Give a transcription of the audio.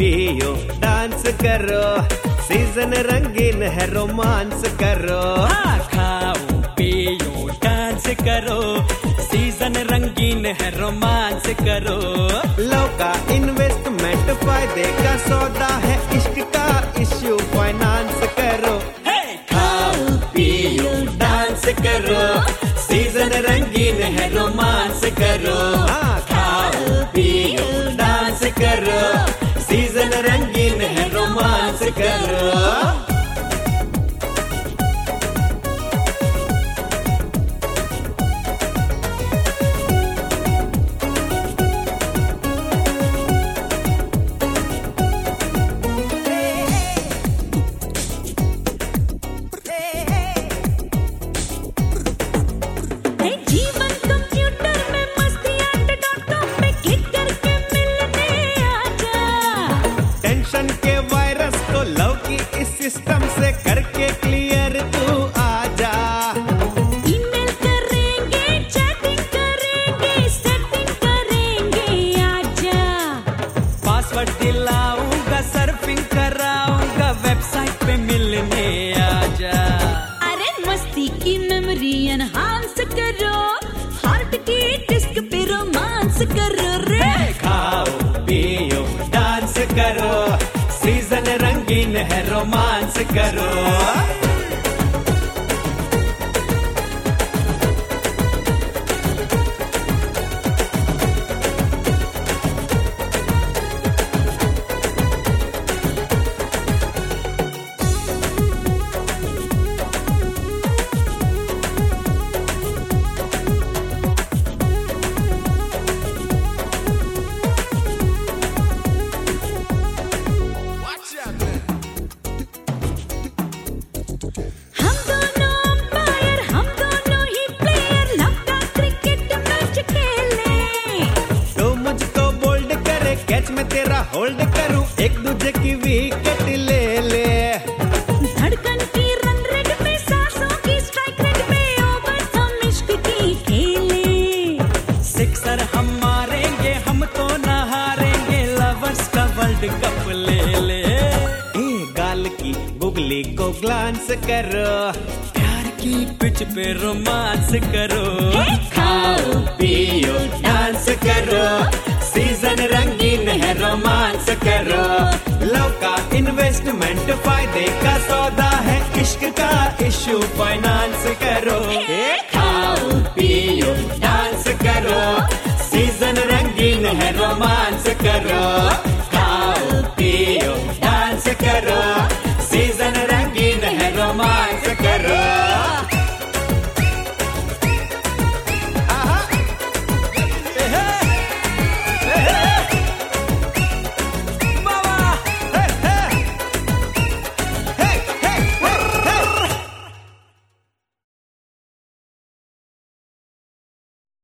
पियो डांस करो, सीजन रंगीन है रोमांस करो। हाँ, खाओ पियो डांस करो, सीजन रंगीन है रोमांस करो। लव का इन्वेस्टमेंट फायदे का सौदा है, इश्क का इश्यू फाइनेंस करो। खाओ पियो डांस करो, सीजन रंगीन है रोमांस करो। हाँ, खाओ पियो डांस करो, सीजन रंगीन है रोमांस करो। के वायरस को लव की इस सिस्टम से करके क्लियर तू आजा। ईमेल करेंगे, चैटिंग करेंगे, सेटिंग करेंगे, आजा। पासवर्ड दिलाऊंगा, सर्फिंग कराऊंगा, वेबसाइट पे मिलने आजा। अरे मस्ती की मेमोरी एनहांस करो, हार्ट की डिस्क पे रोमांस करो रे। खाओ पियो डांस करो, सीजन रंगीन है रोमांस करो। हम दोनों अंपायर, हम दोनों ही प्लेयर, लव का क्रिकेट मैच खेले। तो मुझको बोल्ड करे, कैच में तेरा होल्ड करूं, एक दूजे की विकेट ले ले। धड़कन की रन रेट पे, सांसों की स्ट्राइक रेट पे, ओवर हम इश्क की खेले। सिक्सर हम मारेंगे, हम तो ना हारेंगे, लवर्स का वर्ल्ड कप ले ले। गाल की बुगली को ग्लांस करो, प्यार की पिच पे रोमांस करो। खाओ पियो डांस करो, सीजन रंगीन है रोमांस करो। लव का इन्वेस्टमेंट फायदे का सौदा है, इश्क का इश्यू फाइनेंस करो।